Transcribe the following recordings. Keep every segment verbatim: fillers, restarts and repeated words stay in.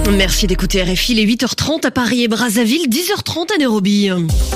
Merci d'écouter R F I, les huit heures trente à Paris et Brazzaville, dix heures trente à Nairobi.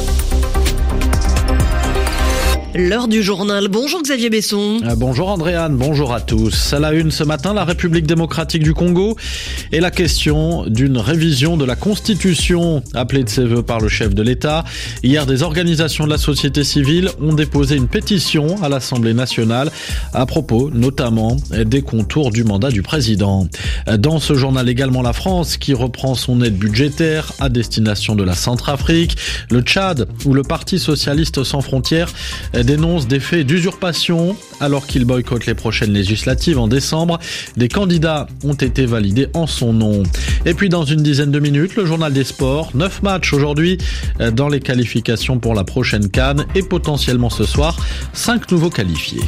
L'heure du journal. Bonjour Xavier Besson. Euh, bonjour Andréane, bonjour à tous. À la une ce matin, la République démocratique du Congo et la question d'une révision de la Constitution appelée de ses vœux par le chef de l'État. Hier, des organisations de la société civile ont déposé une pétition à l'Assemblée nationale à propos notamment des contours du mandat du président. Dans ce journal également, la France qui reprend son aide budgétaire à destination de la Centrafrique, le Tchad où le Parti socialiste sans frontières dénonce des faits d'usurpation alors qu'il boycotte les prochaines législatives en décembre. Des candidats ont été validés en son nom. Et puis dans une dizaine de minutes, le journal des sports. Neuf matchs aujourd'hui dans les qualifications pour la prochaine CAN et potentiellement ce soir, cinq nouveaux qualifiés.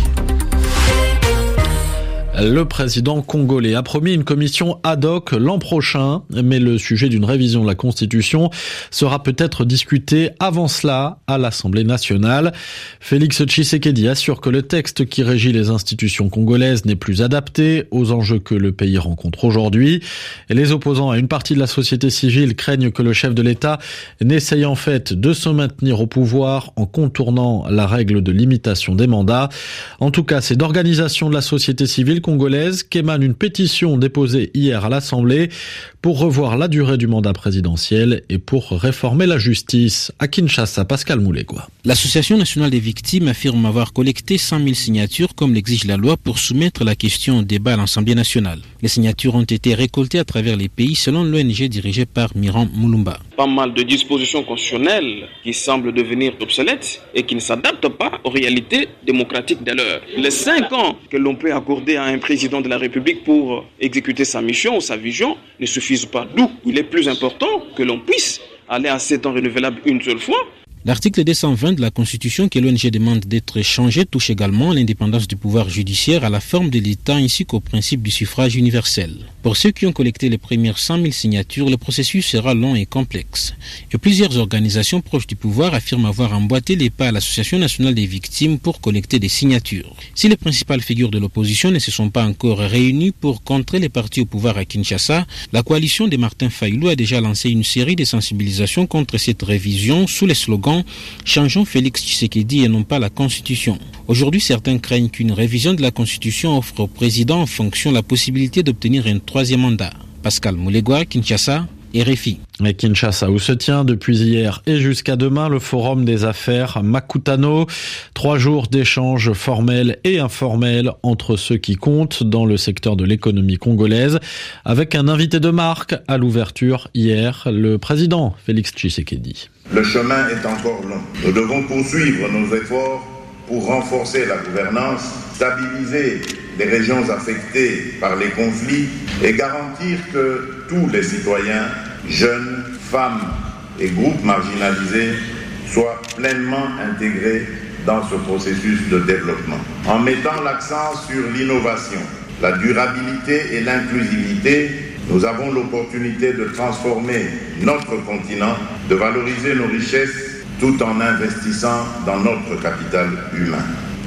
Le président congolais a promis une commission ad hoc l'an prochain, mais le sujet d'une révision de la Constitution sera peut-être discuté avant cela à l'Assemblée nationale. Félix Tshisekedi assure que le texte qui régit les institutions congolaises n'est plus adapté aux enjeux que le pays rencontre aujourd'hui. Et les opposants à une partie de la société civile craignent que le chef de l'État n'essaye en fait de se maintenir au pouvoir en contournant la règle de limitation des mandats. En tout cas, c'est d'organisations de la société civile congolaise qu'émane une pétition déposée hier à l'Assemblée pour revoir la durée du mandat présidentiel et pour réformer la justice. À Kinshasa, Pascal Moulegua. L'Association nationale des victimes affirme avoir collecté cent mille signatures comme l'exige la loi pour soumettre la question au débat à l'Assemblée nationale. Les signatures ont été récoltées à travers les pays selon l'O N G dirigée par Miran Mulumba. Pas mal de dispositions constitutionnelles qui semblent devenir obsolètes et qui ne s'adaptent pas aux réalités démocratiques de l'heure. Les cinq ans que l'on peut accorder à un président de la République pour exécuter sa mission ou sa vision ne suffisent pas. D'où il est plus important que l'on puisse aller à sept ans renouvelables une seule fois. L'article deux cent vingt de la Constitution que l'O N G demande d'être changé touche également l'indépendance du pouvoir judiciaire, à la forme de l'État ainsi qu'au principe du suffrage universel. Pour ceux qui ont collecté les premières cent mille signatures, le processus sera long et complexe. Et plusieurs organisations proches du pouvoir affirment avoir emboîté les pas à l'Association nationale des victimes pour collecter des signatures. Si les principales figures de l'opposition ne se sont pas encore réunies pour contrer les partis au pouvoir à Kinshasa, la coalition de Martin Fayulu a déjà lancé une série de sensibilisations contre cette révision sous les slogans « Changeons Félix Tshisekedi et non pas la Constitution ». Aujourd'hui, certains craignent qu'une révision de la Constitution offre au président en fonction la possibilité d'obtenir un troisième mandat. Pascal Moulegua, Kinshasa, R F I. Et Kinshasa, où se tient depuis hier et jusqu'à demain le forum des affaires Makutano. Trois jours d'échanges formels et informels entre ceux qui comptent dans le secteur de l'économie congolaise, avec un invité de marque à l'ouverture hier, le président Félix Tshisekedi. Le chemin est encore long. Nous devons poursuivre nos efforts pour renforcer la gouvernance, stabiliser les régions affectées par les conflits et garantir que tous les citoyens, jeunes, femmes et groupes marginalisés soient pleinement intégrés dans ce processus de développement. En mettant l'accent sur l'innovation, la durabilité et l'inclusivité, nous avons l'opportunité de transformer notre continent, de valoriser nos richesses tout en investissant dans notre capital humain.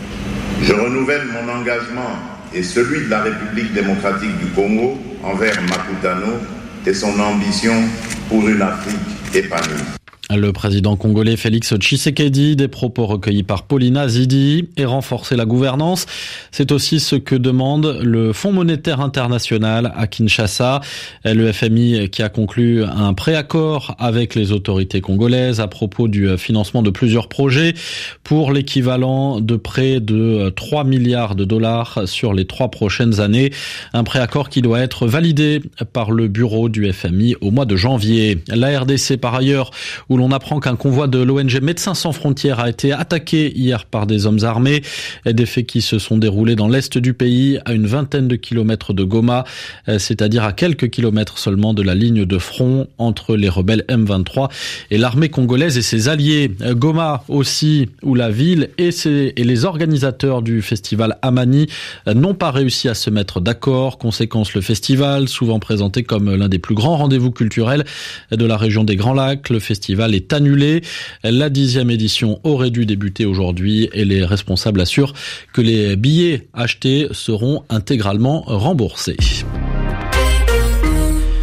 Je renouvelle mon engagement et celui de la République démocratique du Congo envers Makutano et son ambition pour une Afrique épanouie. Le président congolais Félix Tshisekedi, des propos recueillis par Paulina Zidi, et renforcer la gouvernance. C'est aussi ce que demande le Fonds monétaire international à Kinshasa. Le F M I qui a conclu un préaccord avec les autorités congolaises à propos du financement de plusieurs projets pour l'équivalent de près de trois milliards de dollars sur les trois prochaines années. Un préaccord qui doit être validé par le bureau du F M I au mois de janvier. La R D C par ailleurs, où l'on apprend qu'un convoi de l'O N G Médecins sans frontières a été attaqué hier par des hommes armés. Des faits qui se sont déroulés dans l'est du pays, à une vingtaine de kilomètres de Goma, c'est-à-dire à quelques kilomètres seulement de la ligne de front entre les rebelles M vingt-trois et l'armée congolaise et ses alliés. Goma aussi, où la ville et, ses, et les organisateurs du festival Amani n'ont pas réussi à se mettre d'accord. Conséquence, le festival, souvent présenté comme l'un des plus grands rendez-vous culturels de la région des Grands Lacs, le festival est annulé. La dixième édition aurait dû débuter aujourd'hui et les responsables assurent que les billets achetés seront intégralement remboursés.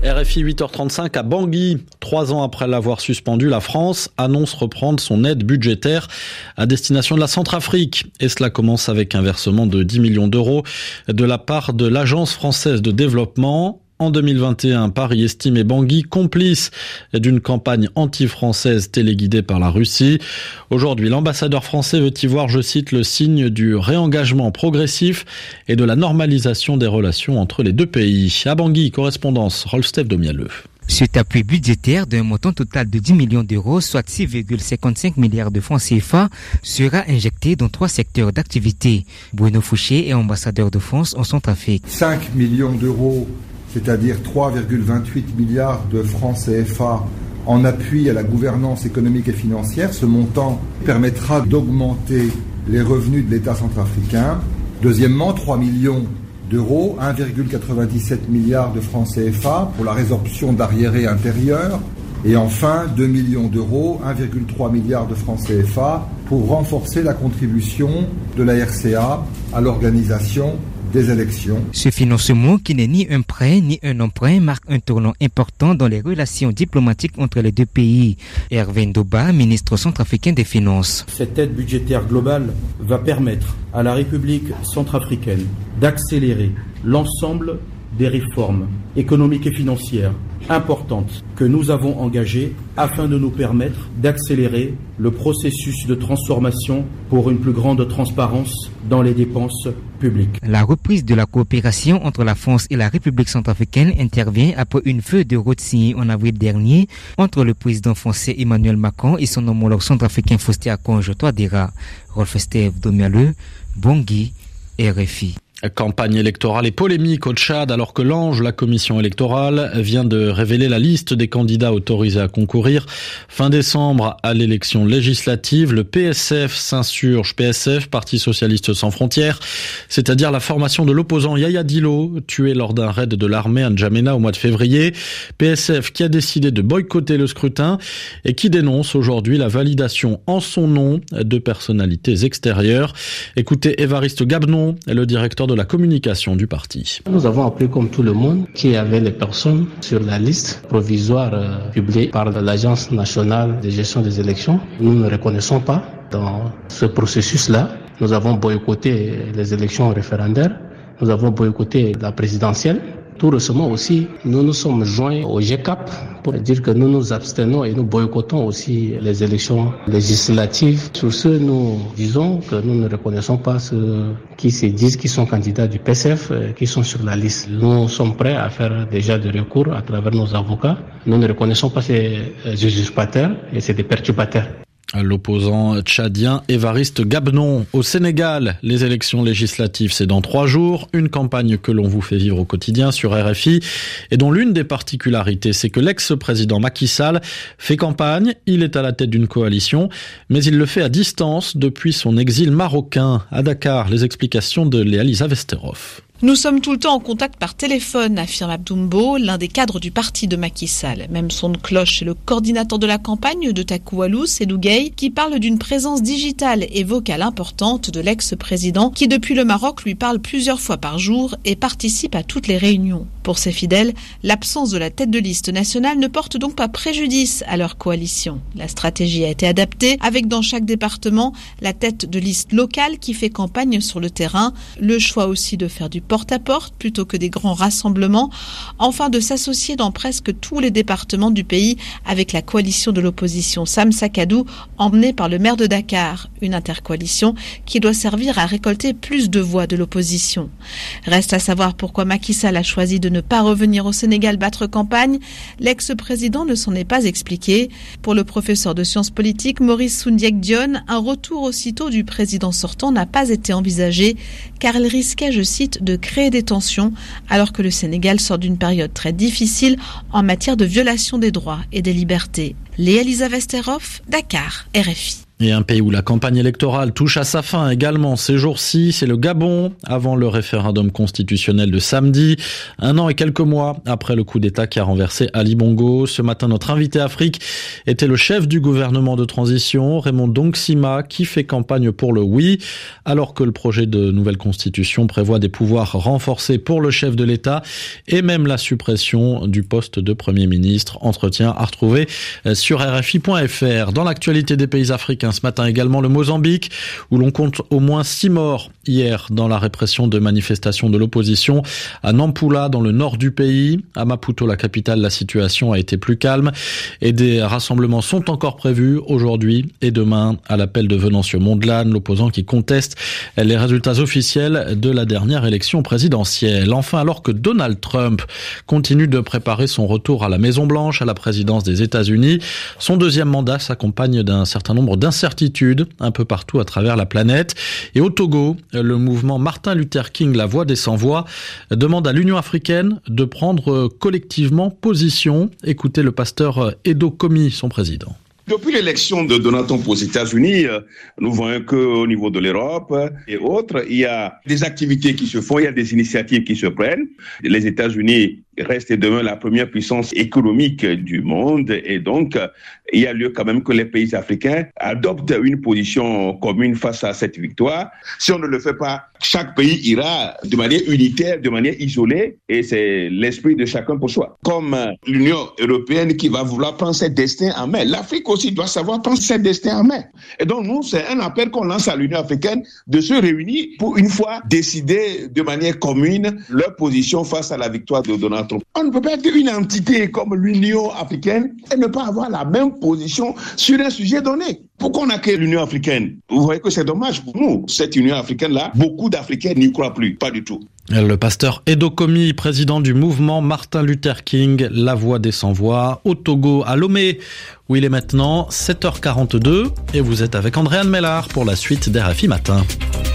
R F I huit heures trente-cinq à Bangui. Trois ans après l'avoir suspendu, la France annonce reprendre son aide budgétaire à destination de la Centrafrique. Et cela commence avec un versement de dix millions d'euros de la part de l'Agence française de développement. En deux mille vingt et un, Paris estimait Bangui complice d'une campagne anti-française téléguidée par la Russie. Aujourd'hui, l'ambassadeur français veut y voir, je cite, le signe du réengagement progressif et de la normalisation des relations entre les deux pays. À Bangui, correspondance Rolf-Steph Domialeux. Cet appui budgétaire d'un montant total de dix millions d'euros, soit six virgule cinquante-cinq milliards de francs C F A, sera injecté dans trois secteurs d'activité. Bruno Fouché est ambassadeur de France en Centrafrique. cinq millions d'euros, c'est-à-dire trois virgule vingt-huit milliards de francs C F A en appui à la gouvernance économique et financière. Ce montant permettra d'augmenter les revenus de l'État centrafricain. Deuxièmement, trois millions d'euros, un virgule quatre-vingt-dix-sept milliards de francs C F A pour la résorption d'arriérés intérieurs. Et enfin, deux millions d'euros, un virgule trois milliard de francs C F A pour renforcer la contribution de la R C A à l'organisation des élections. Ce financement, qui n'est ni un prêt ni un emprunt, marque un tournant important dans les relations diplomatiques entre les deux pays. Hervé Ndoba, ministre centrafricain des Finances. Cette aide budgétaire globale va permettre à la République centrafricaine d'accélérer l'ensemble des réformes économiques et financières importantes que nous avons engagées afin de nous permettre d'accélérer le processus de transformation pour une plus grande transparence dans les dépenses publiques. La reprise de la coopération entre la France et la République centrafricaine intervient après une feuille de route signée en avril dernier entre le président français Emmanuel Macron et son homologue centrafricain Faustin Archange Touadéra. Rolf-Steph Domialeux, Bangui, R F I. Campagne électorale et polémique au Tchad alors que l'Ange, la commission électorale, vient de révéler la liste des candidats autorisés à concourir. Fin décembre à l'élection législative, le P S F s'insurge. P S F, Parti Socialiste Sans Frontières, c'est-à-dire la formation de l'opposant Yaya Dillo, tué lors d'un raid de l'armée à N'Djamena au mois de février. P S F qui a décidé de boycotter le scrutin et qui dénonce aujourd'hui la validation en son nom de personnalités extérieures. Écoutez Évariste Gabnon, le directeur de la communication du parti. Nous avons appris comme tout le monde qu'il y avait les personnes sur la liste provisoire euh, publiée par l'Agence nationale de gestion des élections. Nous ne reconnaissons pas dans ce processus-là. Nous avons boycotté les élections référendaires. Nous avons boycotté la présidentielle. Tout récemment aussi, nous nous sommes joints au G C A P pour dire que nous nous abstenons et nous boycottons aussi les élections législatives. Sur ce, nous disons que nous ne reconnaissons pas ceux qui se disent qu'ils sont candidats du P S F, qui sont sur la liste. Nous sommes prêts à faire déjà des recours à travers nos avocats. Nous ne reconnaissons pas ces usurpateurs et c'est des perturbateurs. L'opposant tchadien Évariste Gabnon. Au Sénégal, les élections législatives, c'est dans trois jours. Une campagne que l'on vous fait vivre au quotidien sur R F I et dont l'une des particularités, c'est que l'ex-président Macky Sall fait campagne. Il est à la tête d'une coalition, mais il le fait à distance depuis son exil marocain. À Dakar, les explications de Léa-Lisa Vesterov. Nous sommes tout le temps en contact par téléphone, affirme Abdoumbo, l'un des cadres du parti de Macky Sall. Même son de cloche, c'est le coordinateur de la campagne de Takoualou, Seydou Gueye, qui parle d'une présence digitale et vocale importante de l'ex-président, qui depuis le Maroc lui parle plusieurs fois par jour et participe à toutes les réunions. Pour ses fidèles, l'absence de la tête de liste nationale ne porte donc pas préjudice à leur coalition. La stratégie a été adaptée, avec dans chaque département la tête de liste locale qui fait campagne sur le terrain, le choix aussi de faire du porte-à-porte plutôt que des grands rassemblements, enfin de s'associer dans presque tous les départements du pays avec la coalition de l'opposition Sam Sakadou, emmenée par le maire de Dakar, une intercoalition qui doit servir à récolter plus de voix de l'opposition. Reste à savoir pourquoi Macky Sall a choisi de ne pas revenir au Sénégal battre campagne. L'ex-président ne s'en est pas expliqué. Pour le professeur de sciences politiques Maurice Soundiek Dione, un retour aussitôt du président sortant n'a pas été envisagé car il risquait, je cite, de créer des tensions alors que le Sénégal sort d'une période très difficile en matière de violation des droits et des libertés. Léa-Lisa Vesterov, Dakar, R F I. Et un pays où la campagne électorale touche à sa fin également ces jours-ci, c'est le Gabon, avant le référendum constitutionnel de samedi. Un an et quelques mois après le coup d'État qui a renversé Ali Bongo. Ce matin, notre invité Afrique était le chef du gouvernement de transition, Raymond Dongsima, qui fait campagne pour le oui, alors que le projet de nouvelle constitution prévoit des pouvoirs renforcés pour le chef de l'État et même la suppression du poste de Premier ministre. Entretien à retrouver sur R F I point F R. Dans l'actualité des pays africains, ce matin également le Mozambique, où l'on compte au moins six morts hier dans la répression de manifestations de l'opposition à Nampula, dans le nord du pays. À Maputo, la capitale, la situation a été plus calme et des rassemblements sont encore prévus aujourd'hui et demain à l'appel de Venancio Mondlane, l'opposant qui conteste les résultats officiels de la dernière élection présidentielle. Enfin, alors que Donald Trump continue de préparer son retour à la Maison-Blanche, à la présidence des États-Unis, son deuxième mandat s'accompagne d'un certain nombre d'incertitudes un peu partout à travers la planète. Et au Togo, le mouvement Martin Luther King, la voix des sans-voix, demande à l'Union africaine de prendre collectivement position. Écoutez le pasteur Edo Komi, son président. Depuis l'élection de Donald Trump aux États-Unis, nous voyons qu'au niveau de l'Europe et autres, il y a des activités qui se font, il y a des initiatives qui se prennent. Les États-Unis restent demain la première puissance économique du monde et donc il y a lieu quand même que les pays africains adoptent une position commune face à cette victoire. Si on ne le fait pas, chaque pays ira de manière unitaire, de manière isolée et c'est l'esprit de chacun pour soi. Comme l'Union européenne qui va vouloir prendre ses destins en main, l'Afrique aussi doit savoir prendre ses destins en main. Et donc nous, c'est un appel qu'on lance à l'Union africaine de se réunir pour une fois décider de manière commune leur position face à la victoire de Donald Trump. On ne peut pas être une entité comme l'Union africaine et ne pas avoir la même position sur un sujet donné. Pourquoi on a créé l'Union africaine? Vous voyez que c'est dommage pour nous. Cette Union africaine-là, beaucoup d'Africains n'y croient plus, pas du tout. Le pasteur Edo Komi, président du mouvement Martin Luther King, la voix des sans-voix, au Togo, à Lomé, où il est maintenant sept heures quarante-deux et vous êtes avec Andréane Mellard pour la suite d'R F I Matin.